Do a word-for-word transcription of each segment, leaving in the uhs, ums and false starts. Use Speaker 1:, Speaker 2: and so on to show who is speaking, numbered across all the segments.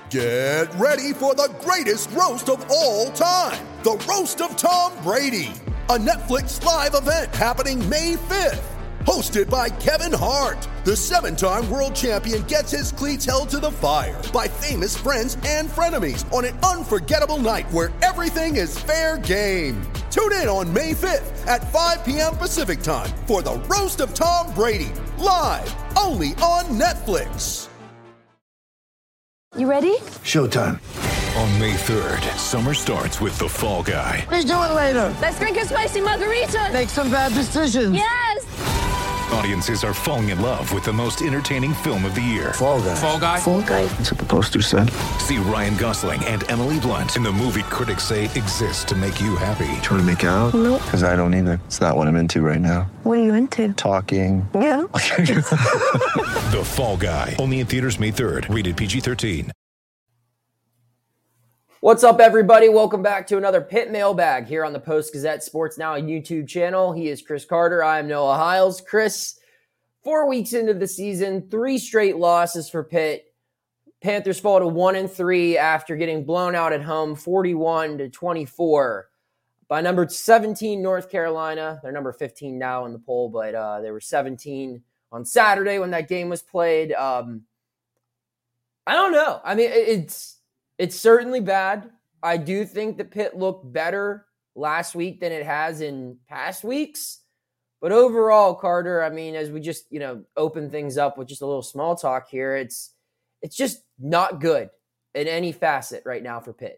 Speaker 1: Get ready for the greatest roast of all time, the Roast of Tom Brady, a Netflix live event happening May fifth. Hosted by Kevin Hart, the seven-time world champion gets his cleats held to the fire by famous friends and frenemies on an unforgettable night where everything is fair game. Tune in on May fifth at five p.m. Pacific time for the Roast of Tom Brady, live only on Netflix.
Speaker 2: You ready?
Speaker 3: Showtime.
Speaker 4: On May third, summer starts with The Fall Guy.
Speaker 3: Let's do it later.
Speaker 2: Let's drink a spicy margarita.
Speaker 3: Make some bad decisions.
Speaker 2: Yes!
Speaker 4: Audiences are falling in love with the most entertaining film of the year.
Speaker 3: Fall Guy.
Speaker 5: Fall Guy.
Speaker 2: Fall Guy.
Speaker 3: That's what the poster said.
Speaker 4: See Ryan Gosling and Emily Blunt in the movie critics say exists to make you happy.
Speaker 3: Trying to make it out?
Speaker 2: Nope.
Speaker 3: Because I don't either. It's not what I'm into right now.
Speaker 2: What are you into?
Speaker 3: Talking.
Speaker 2: Yeah.
Speaker 4: The Fall Guy. Only in theaters May third. Rated P G thirteen.
Speaker 6: What's up, everybody? Welcome back to another Pitt Mailbag here on the Post-Gazette Sports Now YouTube channel. He is Chris Carter. I am Noah Hiles. Chris, four weeks into the season, three straight losses for Pitt. Panthers fall to one and three after getting blown out at home, forty-one to twenty-four by number seventeen North Carolina. They're number fifteen now in the poll, but uh, they were seventeen on Saturday when that game was played. Um, I don't know. I mean, it's. It's certainly bad. I do think that Pitt looked better last week than it has in past weeks. But overall, Carter, I mean, as we just, you know, open things up with just a little small talk here, it's it's just not good in any facet right now for Pitt.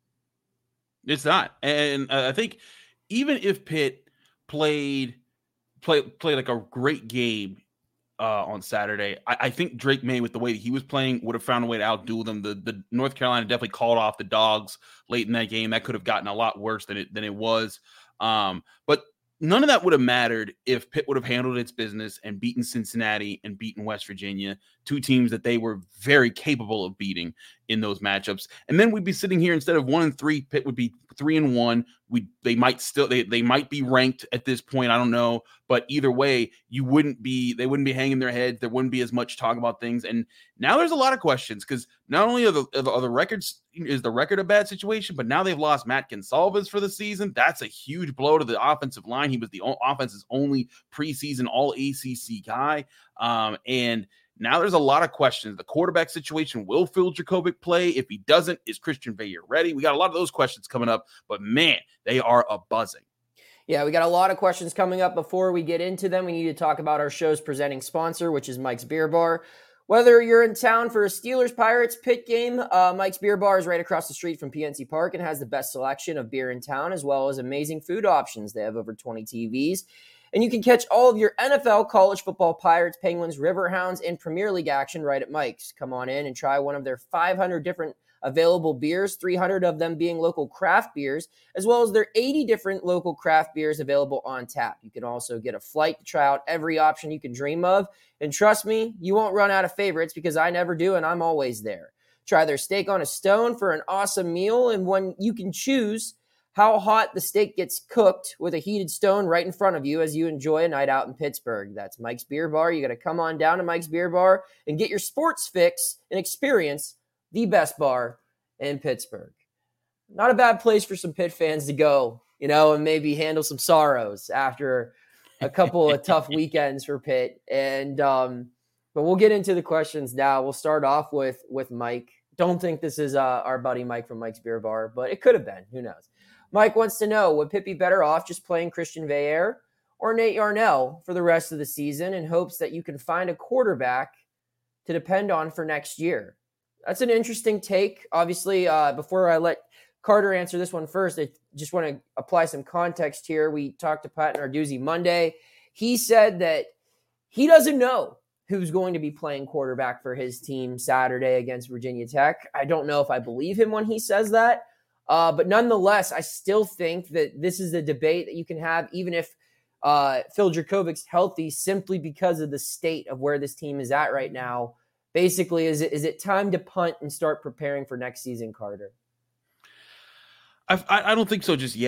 Speaker 5: It's not. And uh, I think even if Pitt played play, played like a great game Uh, on Saturday, I, I think Drake May, with the way that he was playing, would have found a way to outdo them. The the North Carolina definitely called off the dogs late in that game. That could have gotten a lot worse than it than it was. Um, but none of that would have mattered if Pitt would have handled its business and beaten Cincinnati and beaten West Virginia, two teams that they were very capable of beating in those matchups. And then we'd be sitting here, instead of one and three, Pitt would be three and one. We they might still they they might be ranked at this point. I don't know, but either way, you wouldn't be they wouldn't be hanging their heads. There wouldn't be as much talk about things. And now there's a lot of questions, because not only are the, are the are the records is the record a bad situation, but now they've lost Matt Gonsalves for the season. That's a huge blow to the offensive line. He was the o- offense's only preseason All A C C guy, um, and now there's a lot of questions. The quarterback situation, will Phil Jurkovec play? If he doesn't, is Christian Veilleux ready? We got a lot of those questions coming up, but man, they are a buzzing.
Speaker 6: Yeah, we got a lot of questions coming up. Before we get into them, we need to talk about our show's presenting sponsor, which is Mike's Beer Bar. Whether you're in town for a Steelers-Pirates Pitt game, uh, Mike's Beer Bar is right across the street from P N C Park and has the best selection of beer in town, as well as amazing food options. They have over twenty T Vs. And you can catch all of your N F L, college football, Pirates, Penguins, Riverhounds, and Premier League action right at Mike's. Come on in and try one of their five hundred different available beers, three hundred of them being local craft beers, as well as their eighty different local craft beers available on tap. You can also get a flight to try out every option you can dream of. And trust me, you won't run out of favorites, because I never do, and I'm always there. Try their steak on a stone for an awesome meal, and when you can choose how hot the steak gets cooked with a heated stone right in front of you as you enjoy a night out in Pittsburgh. That's Mike's Beer Bar. You got to come on down to Mike's Beer Bar and get your sports fix and experience the best bar in Pittsburgh. Not a bad place for some Pitt fans to go, you know, and maybe handle some sorrows after a couple of tough weekends for Pitt. And, um, but we'll get into the questions now. We'll start off with, with Mike. Don't think this is uh, our buddy Mike from Mike's Beer Bar, but it could have been. Who knows? Mike wants to know, would Pitt be better off just playing Christian Veilleux or Nate Yarnell for the rest of the season in hopes that you can find a quarterback to depend on for next year? That's an interesting take. Obviously, uh, before I let Carter answer this one first, I just want to apply some context here. We talked to Pat Narduzzi Monday. He said that he doesn't know who's going to be playing quarterback for his team Saturday against Virginia Tech. I don't know if I believe him when he says that. Uh, but nonetheless, I still think that this is a debate that you can have, even if uh, Phil Jurkovec's healthy, simply because of the state of where this team is at right now. Basically, is it is it time to punt and start preparing for next season, Carter?
Speaker 5: I, I don't think so just yet.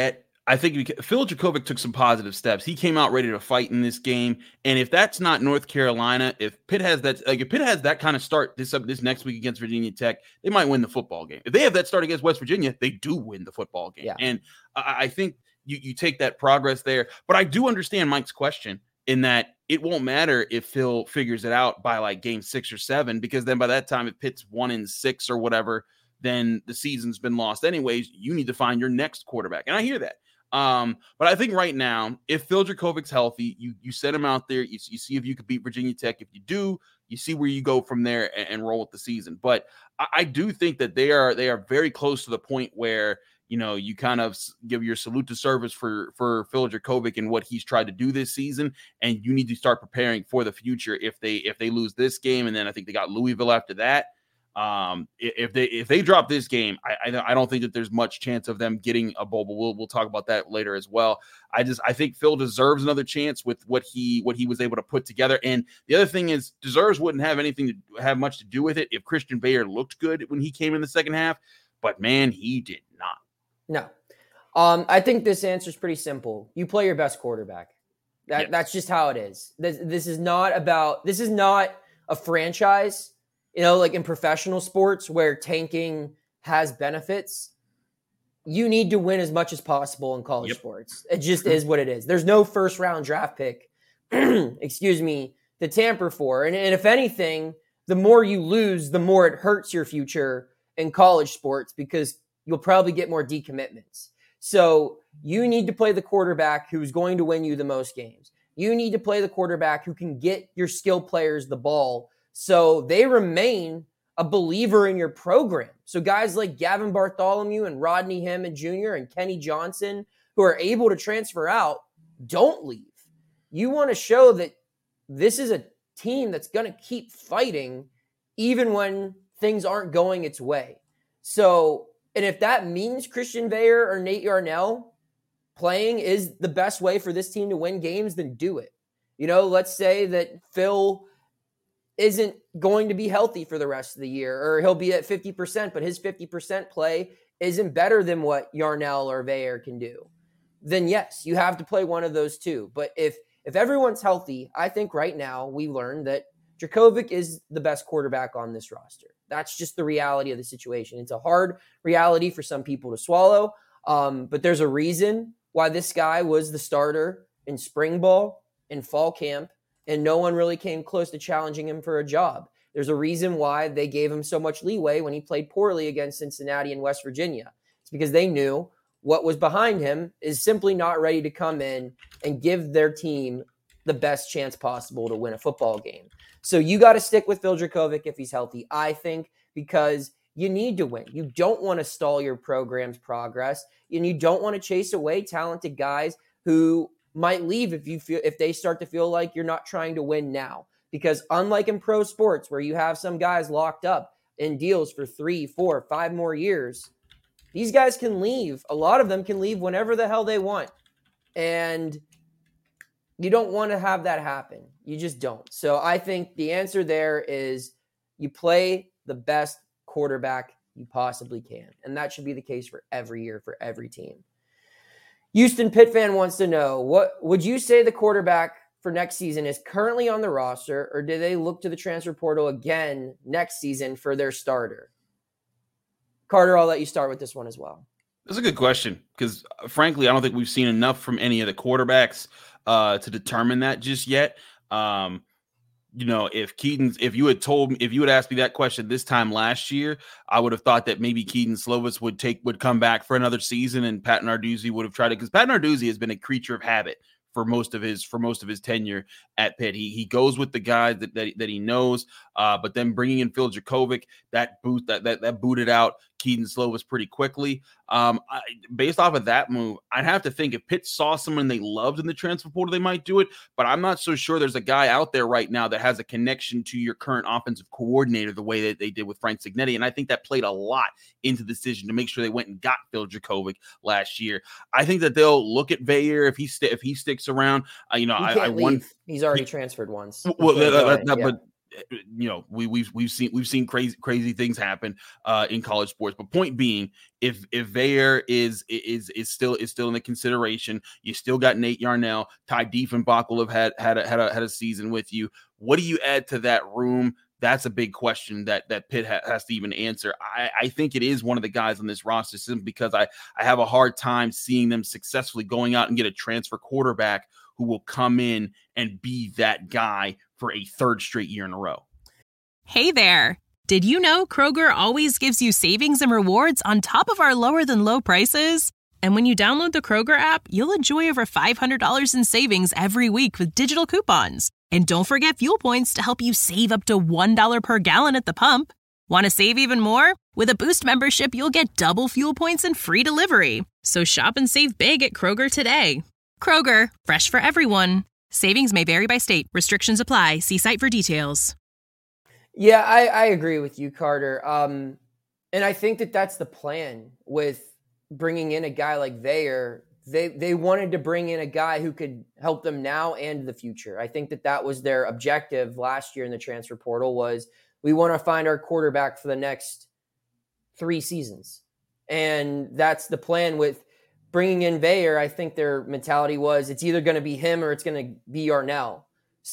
Speaker 5: I think we, Phil Jurkovec took some positive steps. He came out ready to fight in this game, and if that's not North Carolina, if Pitt has that, like if Pitt has that kind of start this this next week against Virginia Tech, they might win the football game. If they have that start against West Virginia, they do win the football game.
Speaker 6: Yeah.
Speaker 5: And I, I think you you take that progress there. But I do understand Mike's question in that it won't matter if Phil figures it out by like game six or seven, because then by that time, if Pitt's one in six or whatever, then the season's been lost anyways. You need to find your next quarterback, and I hear that. Um, but I think right now, if Phil Jurkovec's healthy, you you set him out there, you, you see if you could beat Virginia Tech. If you do, you see where you go from there and, and roll with the season. But I, I do think that they are they are very close to the point where, you know, you kind of give your salute to service for for Phil Jurkovec and what he's tried to do this season, and you need to start preparing for the future if they if they lose this game, and then I think they got Louisville after that. Um, if they if they drop this game, I, I I don't think that there's much chance of them getting a bowl, but we'll we'll talk about that later as well. I just I think Phil deserves another chance with what he what he was able to put together. And the other thing is, deserves wouldn't have anything to have much to do with it if Christian Veilleux looked good when he came in the second half, but man, he did not.
Speaker 6: No, um, I think this answer is pretty simple. You play your best quarterback. That
Speaker 5: Yes.
Speaker 6: That's just how it is. This this is not about this is not a franchise. You know, like in professional sports where tanking has benefits, you need to win as much as possible in college
Speaker 5: Yep.
Speaker 6: sports. It just is what it is. There's no first round draft pick, excuse me, to tamper for. And, and if anything, the more you lose, the more it hurts your future in college sports because you'll probably get more decommitments. So you need to play the quarterback who's going to win you the most games. You need to play the quarterback who can get your skill players the ball so they remain a believer in your program. So guys like Gavin Bartholomew and Rodney Hammond Junior and Kenny Johnson, who are able to transfer out, don't leave. You want to show that this is a team that's going to keep fighting even when things aren't going its way. So, and if that means Christian Veilleux or Nate Yarnell playing is the best way for this team to win games, then do it. You know, let's say that Phil isn't going to be healthy for the rest of the year, or he'll be at fifty percent, but his fifty percent play isn't better than what Yarnell or Veilleux can do. Then yes, you have to play one of those two. But if if everyone's healthy, I think right now we learned that Jurkovec is the best quarterback on this roster. That's just the reality of the situation. It's a hard reality for some people to swallow, um, but there's a reason why this guy was the starter in spring ball, in fall camp, and no one really came close to challenging him for a job. There's a reason why they gave him so much leeway when he played poorly against Cincinnati and West Virginia. It's because they knew what was behind him is simply not ready to come in and give their team the best chance possible to win a football game. So you got to stick with Phil Jurkovec if he's healthy, I think, because you need to win. You don't want to stall your program's progress, and you don't want to chase away talented guys who might leave if you feel if they start to feel like you're not trying to win now. Because unlike in pro sports where you have some guys locked up in deals for three, four, five more years, these guys can leave. A lot of them can leave whenever the hell they want. And you don't want to have that happen. You just don't. So I think the answer there is you play the best quarterback you possibly can. And that should be the case for every year, for every team. Houston Pitt fan wants to know, what would you say the quarterback for next season is currently on the roster, or do they look to the transfer portal again next season for their starter? Carter, I'll let you start with this one as well.
Speaker 5: That's a good question because, uh, frankly, I don't think we've seen enough from any of the quarterbacks uh, to determine that just yet. Um, you know, if Keaton, if you had told me, if you had asked me that question this time last year, I would have thought that maybe Keaton Slovis would take would come back for another season, and Pat Narduzzi would have tried it because Pat Narduzzi has been a creature of habit for most of his for most of his tenure at Pitt. He he goes with the guys that that, that he knows, uh, but then bringing in Phil Jurkovec, that boot that that that booted out Keaton Slovis pretty quickly. Um, I, based off of that move, I'd have to think if Pitt saw someone they loved in the transfer portal, they might do it. But I'm not so sure there's a guy out there right now that has a connection to your current offensive coordinator the way that they did with Frank Cignetti. And I think that played a lot into the decision to make sure they went and got Phil Jurkovec last year. I think that they'll look at Veilleux if he st- if he sticks around. Uh, you know,
Speaker 6: He
Speaker 5: I,
Speaker 6: can't
Speaker 5: I
Speaker 6: leave.
Speaker 5: won.
Speaker 6: He's already
Speaker 5: he,
Speaker 6: transferred once.
Speaker 5: well,
Speaker 6: He
Speaker 5: that,
Speaker 6: can't
Speaker 5: that,
Speaker 6: go
Speaker 5: that,
Speaker 6: in,
Speaker 5: but you know, we, we've we've seen we've seen crazy crazy things happen uh, in college sports. But point being, if if Veilleux is is is still is still in the consideration, you still got Nate Yarnell, Ty Diefenbach will have had had a, had a, had a season with you. What do you add to that room? That's a big question that that Pitt ha- has to even answer. I, I think it is one of the guys on this roster simply because I, I have a hard time seeing them successfully going out and get a transfer quarterback who will come in and be that guy for a third straight year in a row.
Speaker 7: Hey there. Did you know Kroger always gives you savings and rewards on top of our lower than low prices? And when you download the Kroger app, you'll enjoy over five hundred dollars in savings every week with digital coupons. And don't forget fuel points to help you save up to one dollar per gallon at the pump. Want to save even more? With a Boost membership, you'll get double fuel points and free delivery. So shop and save big at Kroger today. Kroger, fresh for everyone. Savings may vary by state. Restrictions apply. See site for details.
Speaker 6: Yeah, I, I agree with you, Carter. Um, and I think that that's the plan with bringing in a guy like Veilleux. They they wanted to bring in a guy who could help them now and the future. I think that that was their objective last year in the transfer portal was we want to find our quarterback for the next three seasons. And that's the plan with bringing in Veilleux. I think their mentality was it's either going to be him or it's going to be Yarnell.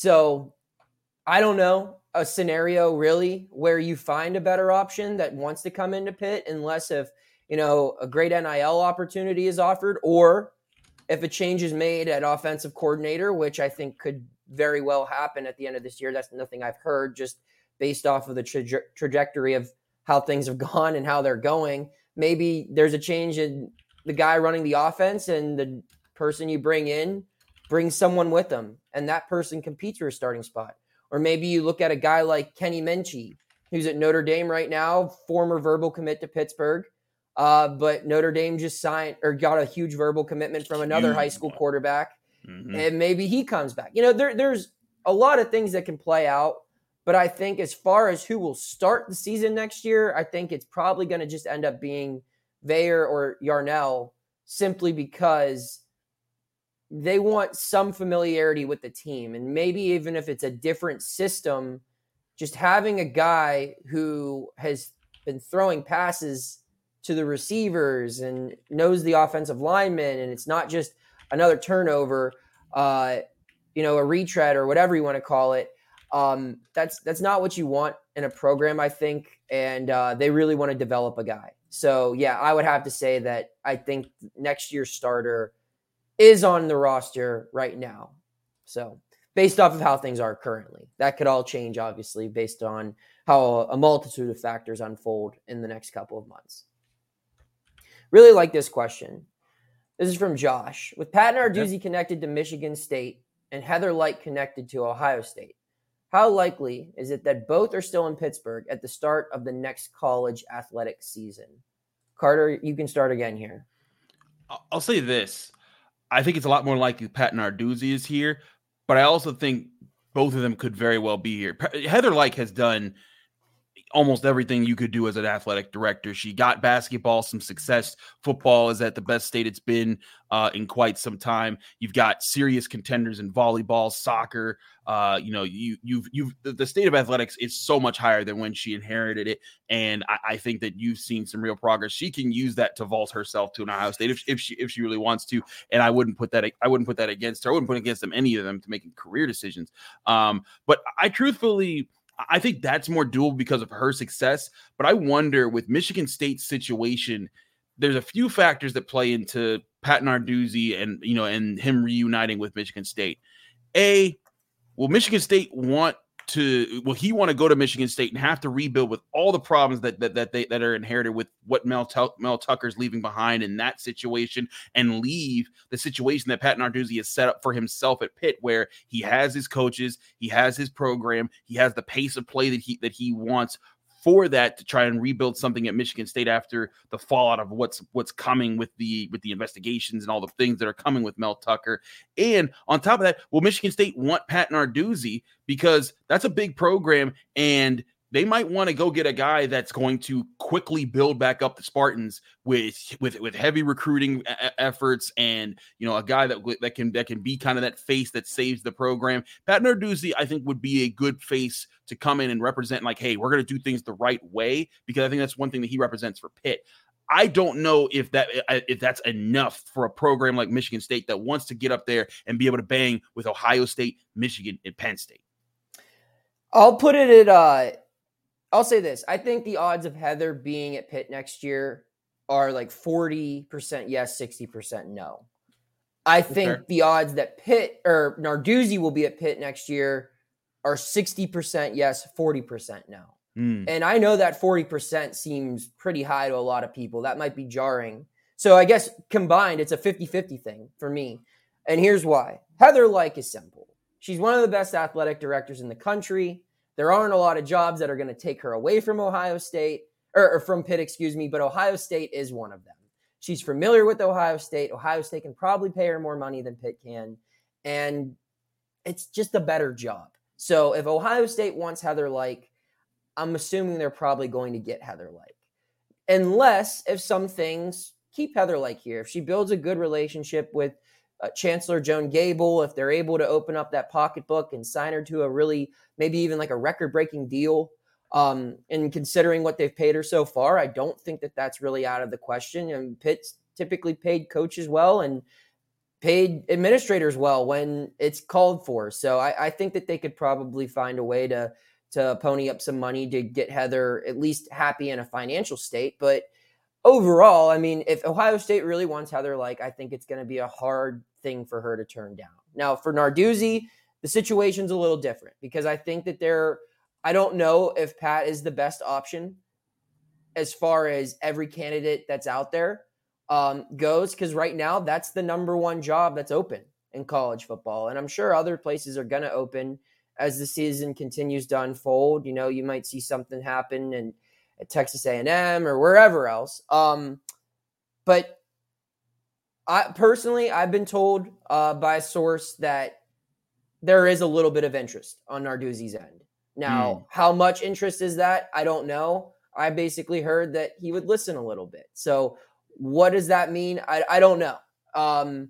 Speaker 6: So I don't know a scenario really where you find a better option that wants to come into Pitt unless if, you know, a great N I L opportunity is offered, or if a change is made at offensive coordinator, which I think could very well happen at the end of this year. That's nothing I've heard, just based off of the traje- trajectory of how things have gone and how they're going. Maybe there's a change in the guy running the offense and the person you bring in brings someone with them, and that person competes for a starting spot. Or maybe you look at a guy like Kenny Minchey, who's at Notre Dame right now, former verbal commit to Pittsburgh. Uh, but Notre Dame just signed or got a huge verbal commitment from another huge high school quarterback. Mm-hmm. And maybe he comes back. You know, there, there's a lot of things that can play out. But I think as far as who will start the season next year, I think it's probably going to just end up being Veilleux or Yarnell simply because they want some familiarity with the team. And maybe even if it's a different system, just having a guy who has been throwing passes to the receivers and knows the offensive linemen, and it's not just another turnover, uh, you know, a retread or whatever you want to call it. Um, that's that's not what you want in a program, I think, and uh, they really want to develop a guy. So, yeah, I would have to say that I think next year's starter is on the roster right now. So, based off of how things are currently, that could all change, obviously, based on how a multitude of factors unfold in the next couple of months. Really like this question. This is from Josh. With Pat Narduzzi yep. connected to Michigan State and Heather Light connected to Ohio State, how likely is it that both are still in Pittsburgh at the start of the next college athletic season? Carter, you can start again here.
Speaker 5: I'll say this. I think it's a lot more likely Pat Narduzzi is here, but I also think both of them could very well be here. Heather Light has done almost everything you could do as an athletic director. She got basketball some success. Football is at the best state it's been uh, in quite some time. You've got serious contenders in volleyball, soccer. Uh, you know, you, you've, you've, the, the state of athletics is so much higher than when she inherited it. And I, I think that you've seen some real progress. She can use that to vault herself to an Ohio State if, if she, if she really wants to. And I wouldn't put that, I wouldn't put that against her. I wouldn't put against them, any of them, to making career decisions. Um, but I truthfully, I think that's more doable because of her success. But I wonder with Michigan State's situation, there's a few factors that play into Pat Narduzzi and, you know, and him reuniting with Michigan State. A, will Michigan State want to, will he want to go to Michigan State and have to rebuild with all the problems that that that they that are inherited with what Mel, Tuck, Mel Tucker's leaving behind in that situation, and leave the situation that Pat Narduzzi has set up for himself at Pitt, where he has his coaches, he has his program, he has the pace of play that he that he wants for that to try and rebuild something at Michigan State after the fallout of what's what's coming with the with the investigations and all the things that are coming with Mel Tucker. And on top of that, will Michigan State want Pat Narduzzi, because that's a big program, and they might want to go get a guy that's going to quickly build back up the Spartans with with with heavy recruiting a- efforts, and you know, a guy that that can that can be kind of that face that saves the program. Pat Narduzzi, I think, would be a good face to come in and represent, like, hey, we're going to do things the right way, because I think that's one thing that he represents for Pitt. I don't know if that if that's enough for a program like Michigan State that wants to get up there and be able to bang with Ohio State, Michigan, and Penn State.
Speaker 6: I'll put it at uh I'll say this. I think the odds of Heather being at Pitt next year are like forty percent yes, sixty percent no. I think
Speaker 5: Okay.
Speaker 6: the odds that Pitt or Narduzzi will be at Pitt next year are sixty percent yes, forty percent no.
Speaker 5: Mm.
Speaker 6: And I know that forty percent seems pretty high to a lot of people. That might be jarring. So I guess combined, it's a fifty-fifty thing for me. And here's why. Heather Lyke is simple. She's one of the best athletic directors in the country. There aren't a lot of jobs that are going to take her away from Ohio State, or, or from Pitt, excuse me, but Ohio State is one of them. She's familiar with Ohio State. Ohio State can probably pay her more money than Pitt can, and it's just a better job. So if Ohio State wants Heather Lyke, I'm assuming they're probably going to get Heather Lyke. Unless if some things keep Heather Lyke here. If she builds a good relationship with Uh, Chancellor Joan Gable, if they're able to open up that pocketbook and sign her to a really, maybe even like a record-breaking deal, um, and considering what they've paid her so far, I don't think that that's really out of the question. And Pitt's typically paid coaches well and paid administrators well when it's called for. So I, I think that they could probably find a way to to pony up some money to get Heather at least happy in a financial state. But overall, I mean, if Ohio State really wants Heather Lyke, I think it's going to be a hard thing for her to turn down. Now, for Narduzzi, the situation's a little different because I think that they're, I don't know if Pat is the best option as far as every candidate that's out there um, goes, because right now that's the number one job that's open in college football. And I'm sure other places are going to open as the season continues to unfold. You know, you might see something happen and at Texas A and M or wherever else. Um, but I personally, I've been told uh, by a source that there is a little bit of interest on Narduzzi's end. Now, mm. how much interest is that? I don't know. I basically heard that he would listen a little bit. So what does that mean? I, I don't know. Um,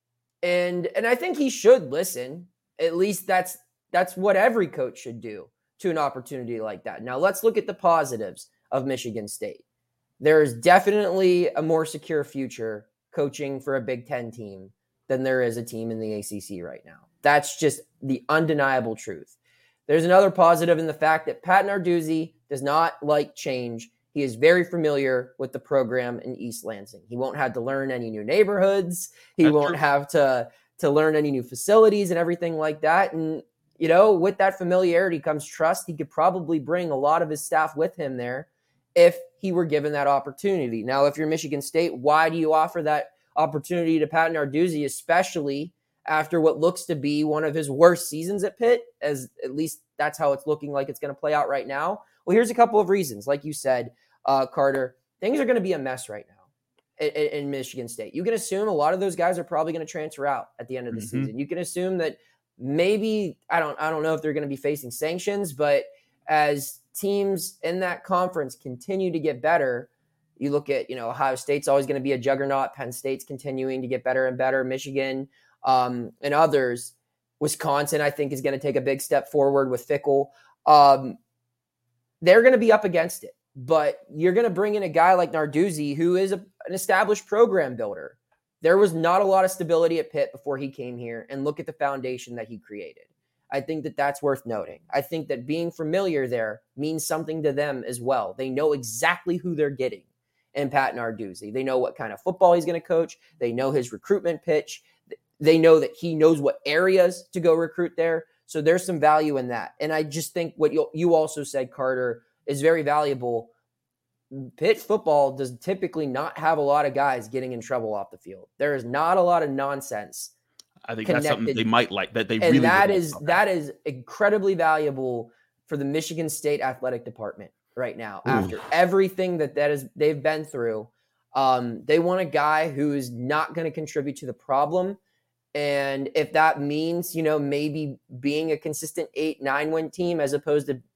Speaker 6: and, and I think he should listen. At least that's, that's what every coach should do to an opportunity like that. Now let's look at the positives of Michigan State. There is definitely a more secure future coaching for a Big Ten team than there is a team in the A C C right now. That's just the undeniable truth. There's another positive in the fact that Pat Narduzzi does not like change. He is very familiar with the program in East Lansing. He won't have to learn any new neighborhoods. He That's won't true. have to, to learn any new facilities and everything like that. And, you know, with that familiarity comes trust. He could probably bring a lot of his staff with him there if he were given that opportunity. Now, if you're Michigan State, why do you offer that opportunity to Pat Narduzzi, especially after what looks to be one of his worst seasons at Pitt, as at least that's how it's looking like it's going to play out right now? Well, here's a couple of reasons. Like you said, uh, Carter, things are going to be a mess right now in, in Michigan State. You can assume a lot of those guys are probably going to transfer out at the end of the mm-hmm. season. You can assume that maybe, I don't, I don't know if they're going to be facing sanctions, but as teams in that conference continue to get better, you look at, you know, Ohio State's always going to be a juggernaut. Penn State's continuing to get better and better. Michigan um, and others. Wisconsin, I think, is going to take a big step forward with Fickell. Um, they're going to be up against it. But you're going to bring in a guy like Narduzzi, who is a, an established program builder. There was not a lot of stability at Pitt before he came here, and look at the foundation that he created. I think that that's worth noting. I think that being familiar there means something to them as well. They know exactly who they're getting in Pat Narduzzi. They know what kind of football he's going to coach. They know his recruitment pitch. They know that he knows what areas to go recruit there. So there's some value in that. And I just think what you, you also said, Carter, is very valuable. Pitt football does typically not have a lot of guys getting in trouble off the field. There is not a lot of nonsense.
Speaker 5: I think
Speaker 6: connected.
Speaker 5: That's something they might like. That they
Speaker 6: and
Speaker 5: really
Speaker 6: that is that is incredibly valuable for the Michigan State athletic department right now. Ooh. After everything that that is they've been through, um, they want a guy who is not going to contribute to the problem. And if that means, you know, maybe being a consistent eight, nine win team as opposed to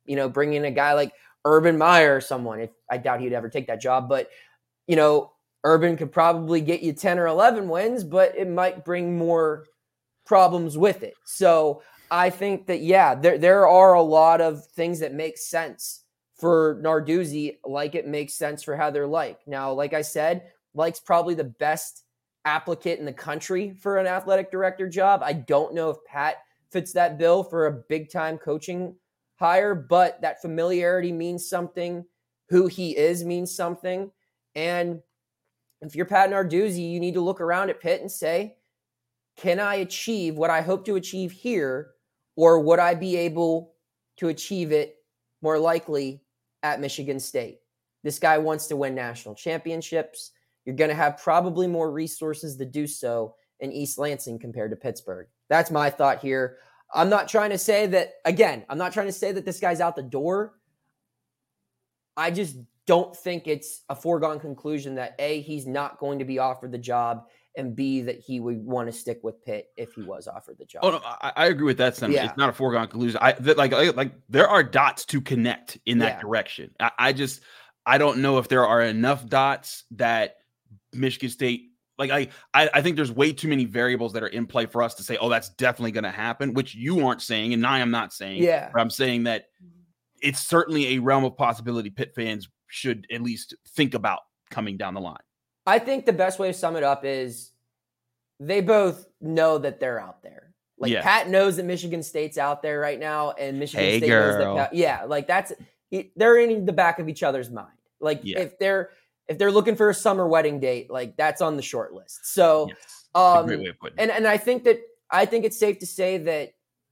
Speaker 6: you know, bring in a guy like Urban Meyer or someone. If I doubt he'd ever take that job, but you know, Urban could probably get you ten or eleven wins, but it might bring more problems with it. So I think that, yeah, there, there are a lot of things that make sense for Narduzzi, like it makes sense for Heather Lyke. Now, like I said, Lyke's probably the best applicant in the country for an athletic director job. I don't know if Pat fits that bill for a big-time coaching hire, but that familiarity means something. Who he is means something. And if you're Pat Narduzzi, you need to look around at Pitt and say, can I achieve what I hope to achieve here, or would I be able to achieve it more likely at Michigan State? This guy wants to win national championships. You're going to have probably more resources to do so in East Lansing compared to Pittsburgh. That's my thought here. I'm not trying to say that, again, I'm not trying to say that this guy's out the door. I just don't think it's a foregone conclusion that A, he's not going to be offered the job, and B, that he would want to stick with Pitt if he was offered the job.
Speaker 5: Oh no, I, I agree with that sentiment.
Speaker 6: Yeah.
Speaker 5: It's not a foregone conclusion. I that, like, like like there are dots to connect in that
Speaker 6: Yeah.
Speaker 5: direction. I, I just I don't know if there are enough dots that Michigan State. Like I, I I think there's way too many variables that are in play for us to say, oh, that's definitely going to happen, which you aren't saying, and I am not saying.
Speaker 6: Yeah.
Speaker 5: But I'm saying that it's certainly a realm of possibility Pitt fans should at least think about coming down the line.
Speaker 6: I think the best way to sum it up is they both know that they're out there. Like
Speaker 5: Yeah.
Speaker 6: Pat knows that Michigan State's out there right now, and Michigan
Speaker 5: Hey,
Speaker 6: State knows
Speaker 5: girl.
Speaker 6: that. Pat, yeah, like that's they're in the back of each other's mind. Like
Speaker 5: Yeah.
Speaker 6: if they're if they're looking for a summer wedding date, like that's on the short list. So,
Speaker 5: Yes. It's a
Speaker 6: um,
Speaker 5: great way of putting it.
Speaker 6: and and I think that I think it's safe to say that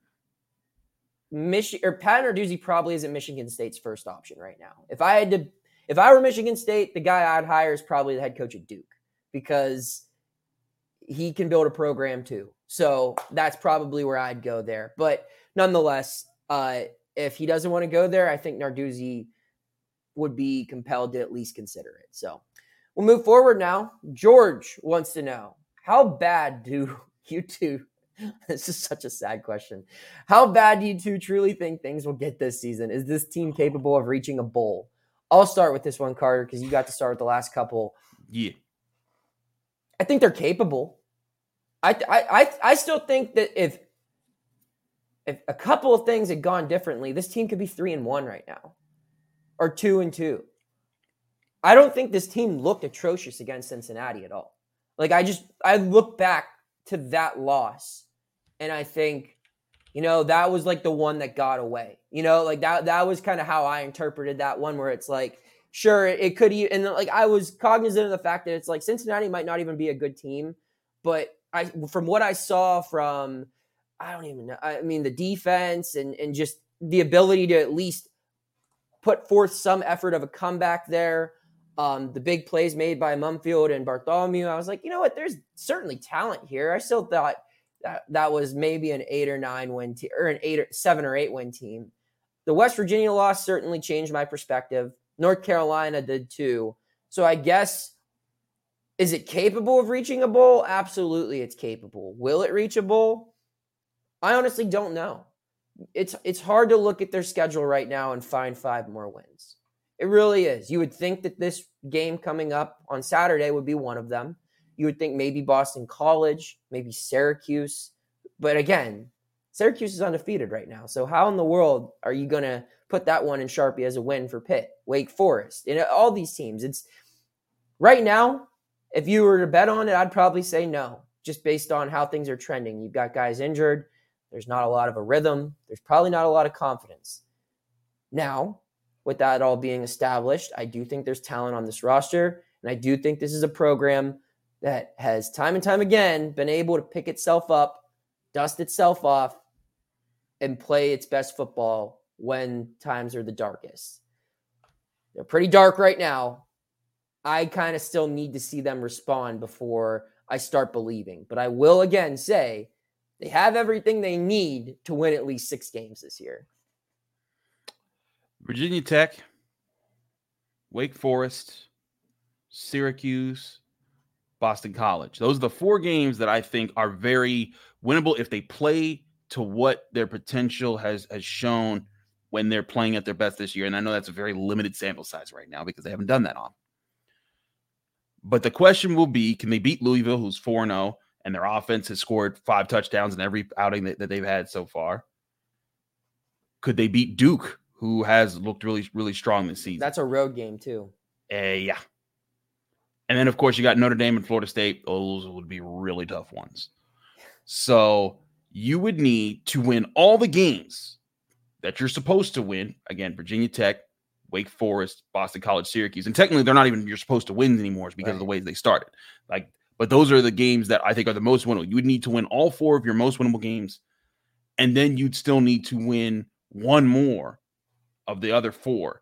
Speaker 6: Michi or Pat Narduzzi probably isn't Michigan State's first option right now. If I had to, if I were Michigan State, the guy I'd hire is probably the head coach at Duke, because he can build a program too. So that's probably where I'd go there. But nonetheless, uh, if he doesn't want to go there, I think Narduzzi would be compelled to at least consider it. So we'll move forward now. George wants to know, how bad do you two, this is such a sad question, how bad do you two truly think things will get this season? Is this team capable of reaching a bowl? I'll start with this one, Carter, because you got to start with the last couple.
Speaker 5: Yeah.
Speaker 6: I think they're capable. I, I I I still think that if if a couple of things had gone differently, this team could be three and one right now, or two and two. I don't think this team looked atrocious against Cincinnati at all. Like I just I look back to that loss, and I think, you know, that was like the one that got away. You know, like that that was kind of how I interpreted that one, where it's like, sure, it could, and like I was cognizant of the fact that it's like Cincinnati might not even be a good team, but I, from what I saw from, I don't even know, I mean, the defense and and just the ability to at least put forth some effort of a comeback there, um, the big plays made by Mumfield and Bartholomew, I was like, you know what, there's certainly talent here. I still thought that that was maybe an eight or nine win team, or an eight or seven or eight win team. The West Virginia loss certainly changed my perspective. North Carolina did too. So I guess, is it capable of reaching a bowl? Absolutely, it's capable. Will it reach a bowl? I honestly don't know. It's it's hard to look at their schedule right now and find five more wins. It really is. You would think that this game coming up on Saturday would be one of them. You would think maybe Boston College, maybe Syracuse. But again, Syracuse is undefeated right now. So how in the world are you going to put that one in Sharpie as a win for Pitt, Wake Forest, and all these teams? It's right now, if you were to bet on it, I'd probably say no, just based on how things are trending. You've got guys injured. There's not a lot of a rhythm. There's probably not a lot of confidence. Now, with that all being established, I do think there's talent on this roster, and I do think this is a program that has time and time again been able to pick itself up, dust itself off, and play its best football when times are the darkest. They're pretty dark right now. I kind of still need to see them respond before I start believing. But I will again say they have everything they need to win at least six games this year.
Speaker 5: Virginia Tech, Wake Forest, Syracuse, Boston College. Those are the four games that I think are very winnable if they play to what their potential has, has shown when they're playing at their best this year. And I know that's a very limited sample size right now because they haven't done that on. But the question will be, can they beat Louisville, who's four and oh, and their offense has scored five touchdowns in every outing that, that they've had so far? Could they beat Duke, who has looked really, really strong this season?
Speaker 6: That's a road game too.
Speaker 5: Uh, yeah. And then, of course, you got Notre Dame and Florida State. Those would be really tough ones. So you would need to win all the games that you're supposed to win. Again, Virginia Tech, Wake Forest, Boston College, Syracuse. And technically, they're not even you're supposed to win anymore because right. of the way they started. Like, but those are the games that I think are the most winnable. You would need to win all four of your most winnable games, and then you'd still need to win one more of the other four.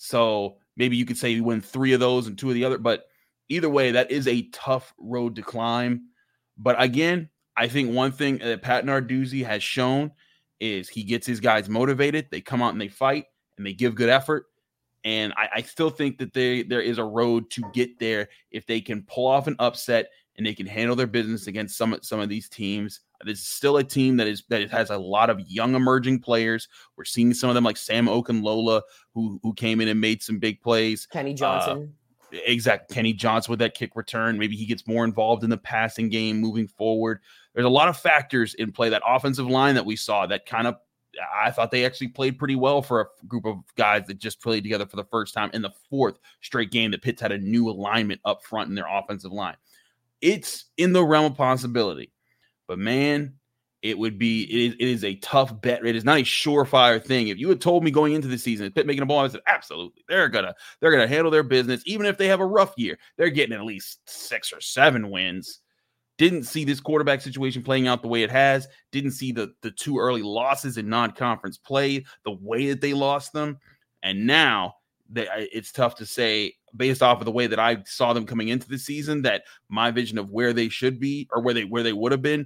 Speaker 5: So maybe you could say you win three of those and two of the other. But either way, that is a tough road to climb. But again, I think one thing that Pat Narduzzi has shown is he gets his guys motivated. They come out and they fight and they give good effort. And I, I still think that they, there is a road to get there if they can pull off an upset and they can handle their business against some, some of these teams. This is still a team that is that has a lot of young emerging players. We're seeing some of them like Sam Okunlola, who who came in and made some big plays.
Speaker 6: Kenny Johnson.
Speaker 5: Uh, exactly. Kenny Johnson with that kick return. Maybe he gets more involved in the passing game moving forward. There's a lot of factors in play. That offensive line that we saw, that kind of, I thought they actually played pretty well for a group of guys that just played together for the first time in the fourth straight game that Pitt's had a new alignment up front in their offensive line. It's in the realm of possibility. But, man, it would be it is, it is a tough bet. It is not a surefire thing. If you had told me going into the season, Pitt making a ball, I said, absolutely. They're going to they're gonna handle their business. Even if they have a rough year, they're getting at least six or seven wins. Didn't see this quarterback situation playing out the way it has. Didn't see the, the two early losses in non-conference play, the way that they lost them. And now they, it's tough to say, based off of the way that I saw them coming into the season, that my vision of where they should be or where they where they would have been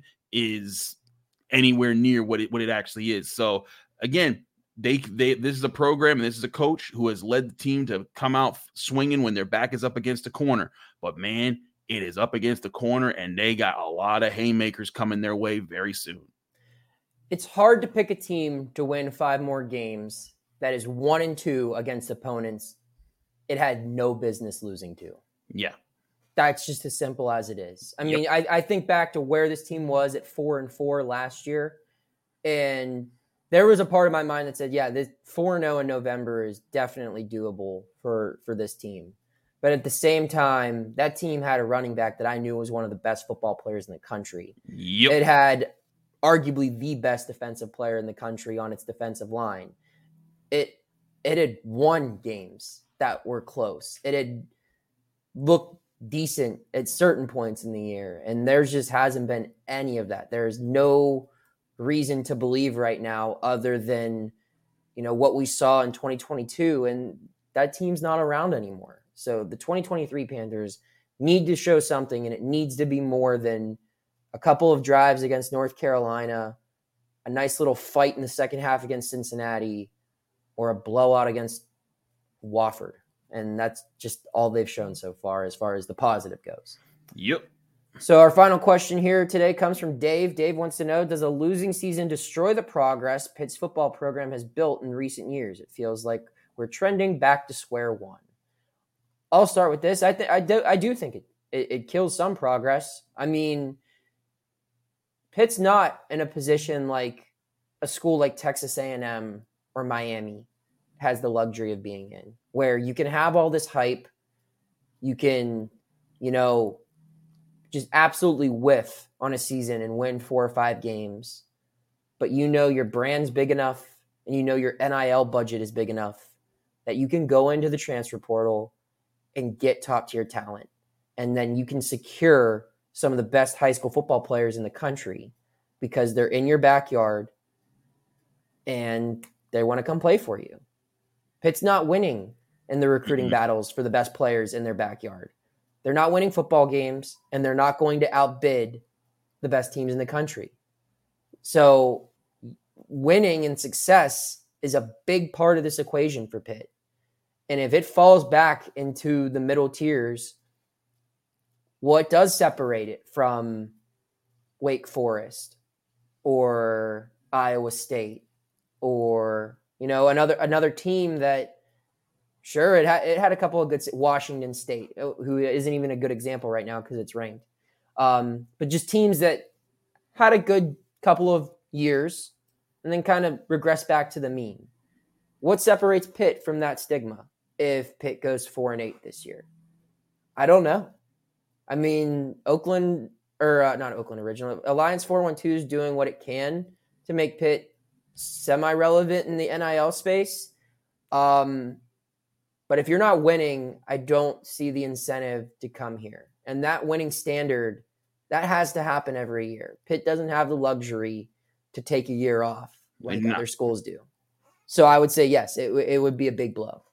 Speaker 5: is anywhere near what it what it actually is. So again, they they this is a program and this is a coach who has led the team to come out swinging when their back is up against a corner. But man, it is up against the corner, and they got a lot of haymakers coming their way very soon.
Speaker 6: It's hard to pick a team to win five more games that is one and two against opponents it had no business losing to.
Speaker 5: Yeah.
Speaker 6: That's just as simple as it is. I mean,
Speaker 5: yep.
Speaker 6: I, I think back to where this team was at four and four last year, and there was a part of my mind that said, yeah, this four and oh in November is definitely doable for, for this team. But at the same time, that team had a running back that I knew was one of the best football players in the country.
Speaker 5: Yep.
Speaker 6: It had arguably the best defensive player in the country on its defensive line. It it had won games that were close. It had looked decent at certain points in the year, and there just hasn't been any of that. There's no reason to believe right now other than, you know, what we saw in twenty twenty-two, and that team's not around anymore. So the twenty twenty-three Panthers need to show something, and it needs to be more than a couple of drives against North Carolina, a nice little fight in the second half against Cincinnati, or a blowout against Wofford. And that's just all they've shown so far as far as the positive goes.
Speaker 5: Yep.
Speaker 6: So our final question here today comes from Dave. Dave wants to know, does a losing season destroy the progress Pitt's football program has built in recent years? It feels like we're trending back to square one. I'll start with this. I, th- I, do, I do think it, it, it kills some progress. I mean, Pitt's not in a position like a school like Texas A and M or Miami has the luxury of being in, where you can have all this hype. You can, you know, just absolutely whiff on a season and win four or five games. But you know your brand's big enough and you know your N I L budget is big enough that you can go into the transfer portal and get top tier talent. And then you can secure some of the best high school football players in the country because they're in your backyard and they want to come play for you. Pitt's not winning in the recruiting mm-hmm. battles for the best players in their backyard. They're not winning football games, and they're not going to outbid the best teams in the country. So winning and success is a big part of this equation for Pitt. And if it falls back into the middle tiers, what does separate it from Wake Forest or Iowa State or You know, another another team that, sure, it, ha- it had a couple of good – Washington State, who isn't even a good example right now because it's ranked. Um, but just teams that had a good couple of years and then kind of regress back to the mean. What separates Pitt from that stigma if Pitt goes four and eight this year? I don't know. I mean, Oakland – or uh, not Oakland Original. Alliance four one two is doing what it can to make Pitt semi-relevant in the N I L space. Um, but if you're not winning, I don't see the incentive to come here. And that winning standard, that has to happen every year. Pitt doesn't have the luxury to take a year off like
Speaker 5: Not.
Speaker 6: other schools do. So I would say, yes, it, it would be a big blow.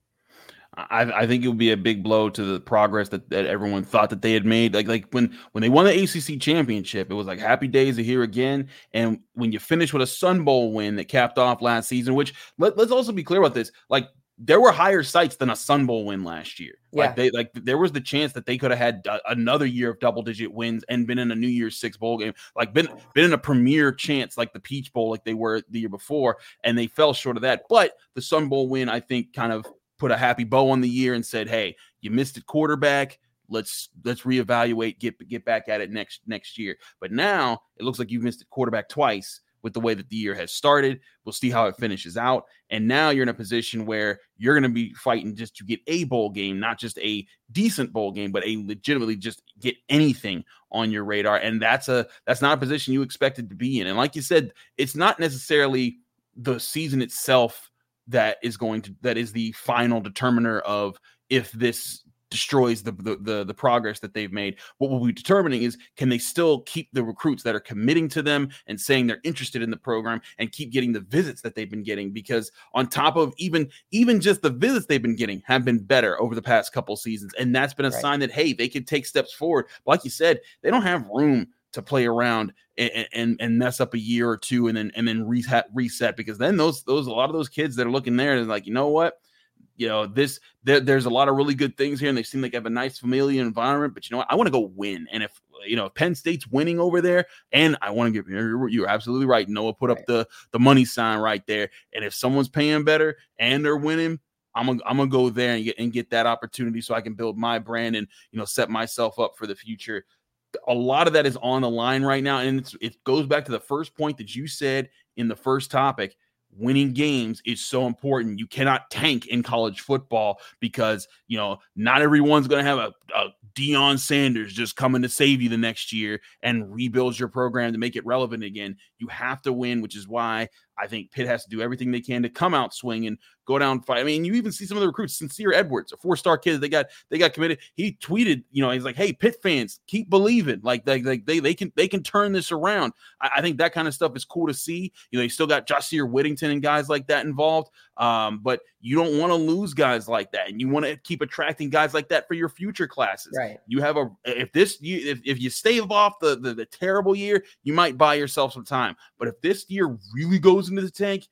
Speaker 5: I, I think it would be a big blow to the progress that, that everyone thought that they had made. Like like when when they won the A C C championship, it was like happy days are here again. And when you finish with a Sun Bowl win that capped off last season, which let, let's also be clear about this, like there were higher sights than a Sun Bowl win last year.
Speaker 6: Yeah.
Speaker 5: Like they like there was the chance that they could have had a, another year of double digit wins and been in a New Year's Six bowl game, like been been in a premier chance like the Peach Bowl, like they were the year before, and they fell short of that. But the Sun Bowl win, I think, kind of put a happy bow on the year and said, hey, you missed at quarterback. Let's let's reevaluate, get get back at it next next year. But now it looks like you've missed at quarterback twice with the way that the year has started. We'll see how it finishes out. And now you're in a position where you're going to be fighting just to get a bowl game, not just a decent bowl game, but a legitimately just get anything on your radar. And that's a that's not a position you expected to be in. And like you said, it's not necessarily the season itself that is going to that is the final determiner of if this destroys the, the the the progress that they've made. What we'll be determining is, can they still keep the recruits that are committing to them and saying they're interested in the program and keep getting the visits that they've been getting? Because on top of even even just the visits they've been getting have been better over the past couple seasons, and that's been a
Speaker 6: Right.
Speaker 5: sign that, hey, they can take steps forward. But like you said, they don't have room to play around and, and and mess up a year or two and then and then reset reset because then those those a lot of those kids that are looking there is like, you know what, you know this there, there's a lot of really good things here and they seem like they have a nice familiar environment, but you know what, I want to go win. And if you know if Penn State's winning over there, and I want to give you're, you're absolutely right, Noah put up
Speaker 6: Right.
Speaker 5: the the money sign right there, and if someone's paying better and they're winning, I'm gonna I'm gonna go there and get and get that opportunity so I can build my brand and you know set myself up for the future. A lot of that is on the line right now. And it's, it goes back to the first point that you said in the first topic. Winning games is so important. You cannot tank in college football because, you know, not everyone's going to have a, a Deion Sanders just coming to save you the next year and rebuild your program to make it relevant again. You have to win, which is why I think Pitt has to do everything they can to come out swinging, go down fight. I mean, you even see some of the recruits, Sincere Edwards, a four-star kid, they got they got committed. He tweeted, you know, he's like, "Hey, Pitt fans, keep believing. Like, they they they, they can they can turn this around." I, I think that kind of stuff is cool to see. You know, you still got Jahsir Whittington and guys like that involved, um, but you don't want to lose guys like that, and you want to keep attracting guys like that for your future classes.
Speaker 6: Right.
Speaker 5: You have a if this you if, if you stave off the, the the terrible year, you might buy yourself some time. But if this year really goes into the tank,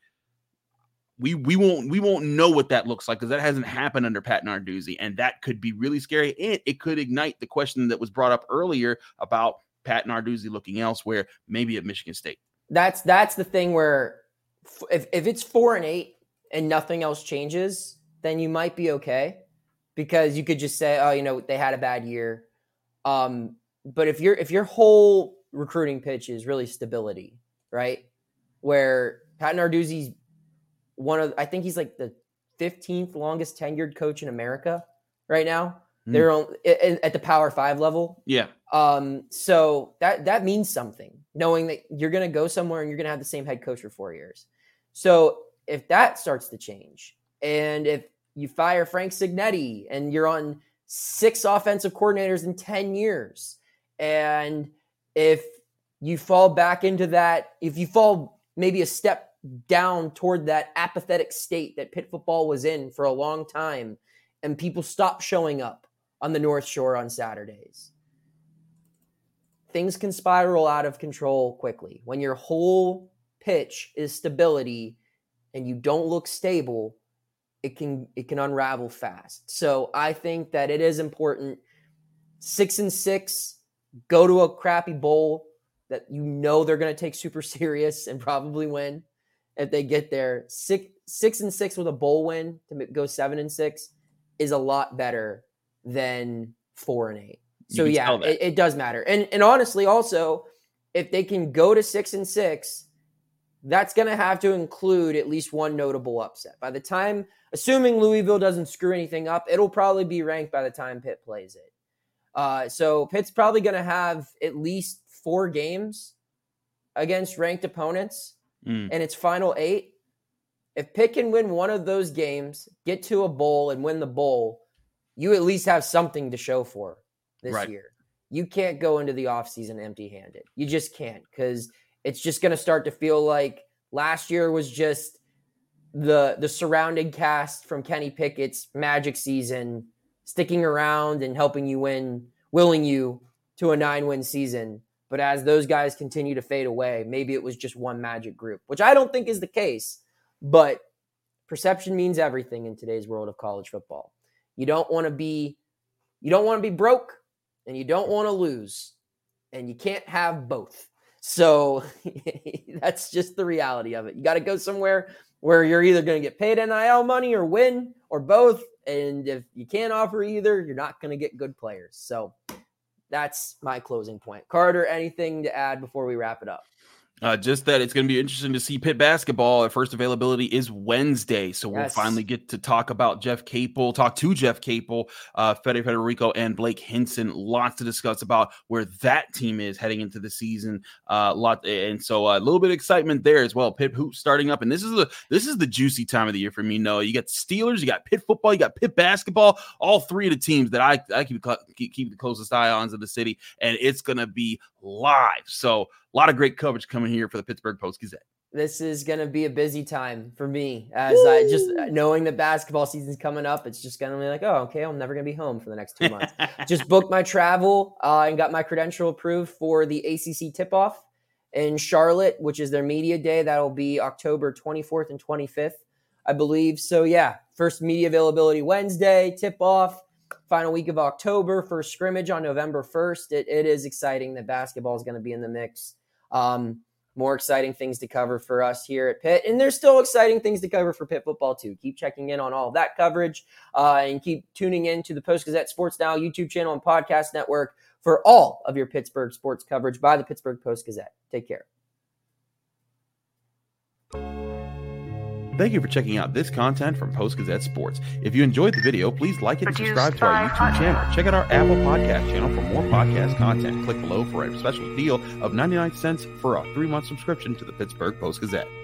Speaker 5: we we won't we won't know what that looks like because that hasn't happened under Pat Narduzzi, and that could be really scary. And it could ignite the question that was brought up earlier about Pat Narduzzi looking elsewhere, maybe at Michigan State.
Speaker 6: That's that's the thing where f- if if it's four and eight and nothing else changes, then you might be okay because you could just say, oh, you know, they had a bad year. Um, but if your if your whole recruiting pitch is really stability, right? Where Pat Narduzzi's one of, I think he's like the fifteenth longest tenured coach in America right now.
Speaker 5: Mm.
Speaker 6: They're on, at the Power Five level.
Speaker 5: Yeah.
Speaker 6: Um, so that that means something, knowing that you're going to go somewhere and you're going to have the same head coach for four years. So if that starts to change, and if you fire Frank Signetti and you're on six offensive coordinators in ten years, and if you fall back into that, if you fall maybe a step down toward that apathetic state that Pitt football was in for a long time, and people stop showing up on the North Shore on Saturdays, things can spiral out of control quickly. When your whole pitch is stability and you don't look stable, it can it can unravel fast. So I think that it is important. Six and six, go to a crappy bowl that you know they're going to take super serious and probably win. if they get there. Six, six and six with a bowl win to go seven and six is a lot better than four and eight. So yeah, it, it does matter. And and honestly, also, if they can go to six and six, that's going to have to include at least one notable upset. By the time, assuming Louisville doesn't screw anything up, it'll probably be ranked by the time Pitt plays it. Uh, so Pitt's probably going to have at least four games against ranked opponents mm. in its final eight. If Pitt can win one of those games, get to a bowl and win the bowl, you at least have something to show for this right. year. You can't go into the offseason empty-handed. You just can't, because it's just going to start to feel like last year was just the the surrounding cast from Kenny Pickett's magic season sticking around and helping you win, willing you to a nine-win season. But as those guys continue to fade away, maybe it was just one magic group, which I don't think is the case. But perception means everything in today's world of college football. You don't want to be, you don't want to be broke, and you don't want to lose, and you can't have both. So that's just the reality of it. You got to go somewhere where you're either going to get paid N I L money or win or both. And if you can't offer either, you're not going to get good players. So that's my closing point. Carter, anything to add before we wrap it up?
Speaker 5: Uh, just that it's going to be interesting to see Pitt basketball. At first availability is Wednesday, so yes. we'll finally get to talk about Jeff Capel, talk to Jeff Capel, uh, Fede Federico, and Blake Hinson. Lots to discuss about where that team is heading into the season. Uh, lot, and so a little bit of excitement there as well. Pitt hoops starting up, and this is the this is the juicy time of the year for me. Noah, you got Steelers, you got Pitt football, you got Pitt basketball. All three of the teams that I I keep keep, keep the closest eye on in the city, and it's going to be live. So. A lot of great coverage coming here for the Pittsburgh Post-Gazette.
Speaker 6: This is going to be a busy time for me as Woo! I just knowing the basketball season's coming up. It's just going to be like, oh, okay, I'm never going to be home for the next two months. Just booked my travel uh, and got my credential approved for the A C C tip-off in Charlotte, which is their media day. That'll be October twenty-fourth and twenty-fifth, I believe. So yeah, first media availability Wednesday, tip-off. Final week of October, first scrimmage on November first. It, it is exciting that basketball is going to be in the mix. Um, more exciting things to cover for us here at Pitt. And there's still exciting things to cover for Pitt football too. Keep checking in on all of that coverage uh, and keep tuning in to the Post-Gazette Sports Now YouTube channel and podcast network for all of your Pittsburgh sports coverage by the Pittsburgh Post-Gazette. Take care.
Speaker 5: Thank you for checking out this content from Post-Gazette Sports. If you enjoyed the video, please like it and subscribe to our YouTube channel. Check out our Apple Podcast channel for more podcast content. Click below for a special deal of ninety-nine cents for a three-month subscription to the Pittsburgh Post-Gazette.